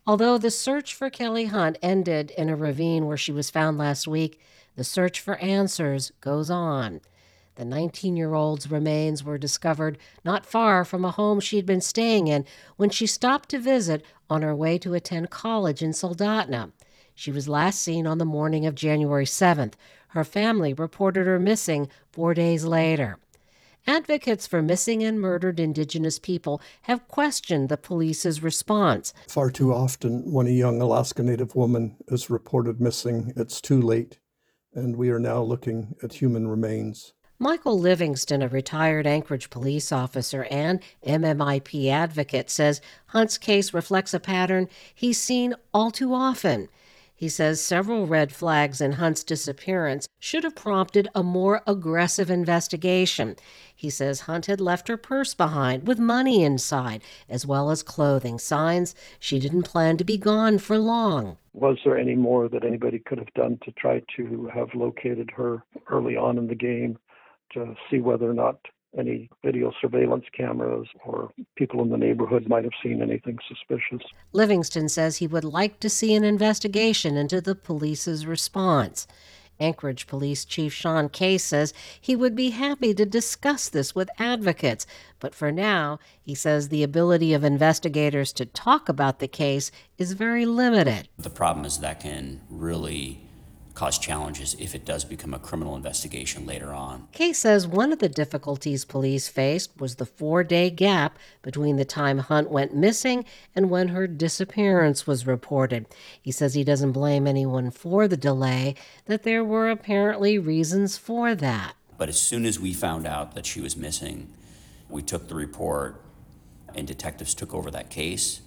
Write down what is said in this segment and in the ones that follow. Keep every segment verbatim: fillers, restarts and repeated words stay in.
Although the search for Kelly Hunt ended in a ravine where she was found last week, the search for answers goes on. The nineteen year old's remains were discovered not far from a home she'd been staying in when she stopped to visit on her way to attend college in Soldotna. She was last seen on the morning of January seventh. Her family reported her missing four days later. Advocates for missing and murdered Indigenous people have questioned the police's response. Far too often, when a young Alaska Native woman is reported missing, it's too late, and we are now looking at human remains. Michael Livingston, a retired Anchorage police officer and M M I P advocate, says Hunt's case reflects a pattern he's seen all too often. He says several red flags in Hunt's disappearance should have prompted a more aggressive investigation. He says Hunt had left her purse behind with money inside, as well as clothing, signs she didn't plan to be gone for long. Was there any more that anybody could have done to try to have located her early on in the game, to see whether or not any video surveillance cameras or people in the neighborhood might have seen anything suspicious? Livingston says he would like to see an investigation into the police's response. Anchorage Police Chief Sean Case says he would be happy to discuss this with advocates, but for now, he says the ability of investigators to talk about the case is very limited. The problem is that can really cause challenges if it does become a criminal investigation later on. Case says one of the difficulties police faced was the four-day gap between the time Hunt went missing and when her disappearance was reported. He says he doesn't blame anyone for the delay, that there were apparently reasons for that. But as soon as we found out that she was missing, we took the report and detectives took over that case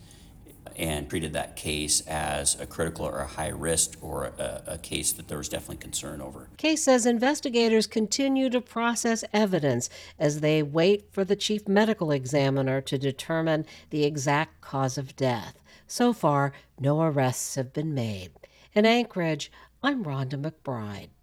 and treated that case as a critical or a high risk or a, a case that there was definitely concern over. Case says investigators continue to process evidence as they wait for the chief medical examiner to determine the exact cause of death. So far, no arrests have been made. In Anchorage, I'm Rhonda McBride.